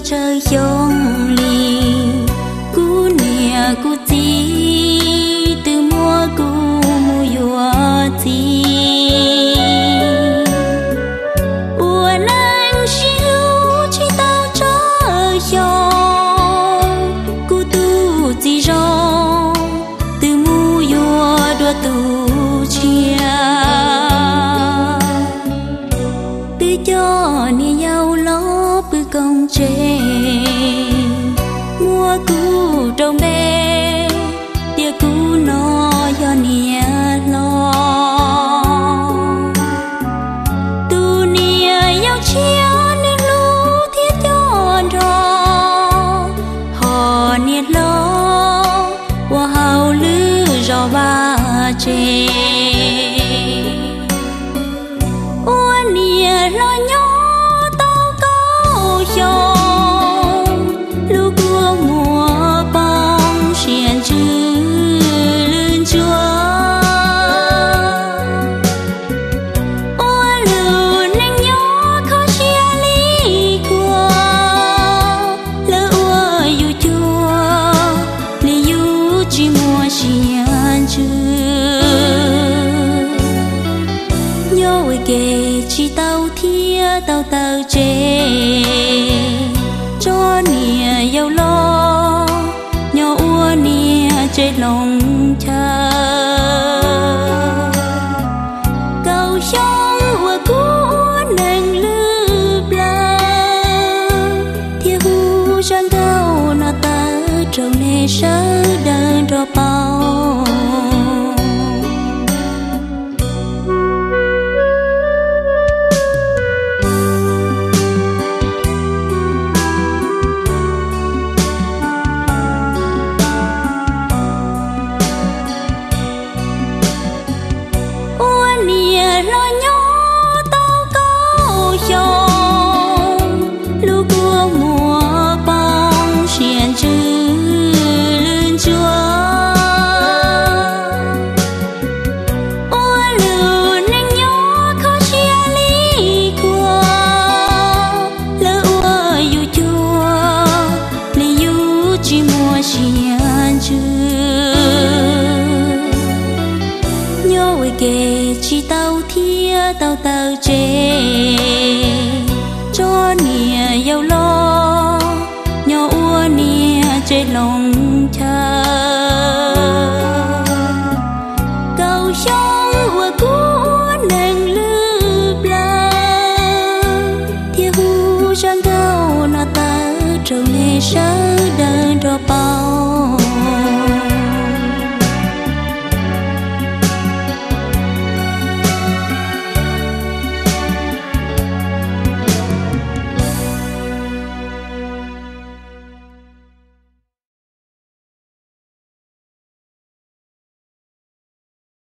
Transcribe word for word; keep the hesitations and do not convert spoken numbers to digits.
trời dòng lì cú nia cú chi từ mua cú mua yua chi ua nang siêu chỉ tao trời dòng cú tu chi rong từ mua yua đua tu chia từ cho nia giàu ló bư công chế mua cú trong bê tia cú nó do nia lo tu nia giàu chia nên lu thiết cho rò họ nia lo qua hào lư rò ba chê ua nia lo nhỏ tao có dòng lu cua mùa bóng xiên chữ lươn chúa ua lưu neng nhỏ khó chia lý cua lỡ ua yu chúa lý yu chỉ mùa xiên chữ nhớ kể chỉ tao thia tao tao chê cho nia giàu lo nhỏ ua nia chết lòng chờ cầu sông ua cú neng lư bla thia hu sang cao na ta trâu nê sơ đơn ro bao lo nhỏ tao có dòng lu cua mùa bóng xiên chữ lươn chúa ua lưu neng nhỏ khó chia lý cua lỡ ua yu chúa lý yu chỉ mùa xiên chữ nhớ kể chỉ tao thia tao tao chê cho nia giàu lo nhỏ ua nia chết lòng chờ cầu sông ua cú neng lư bla thia hu sang cao na ta trâu nê sơ đơn ro bao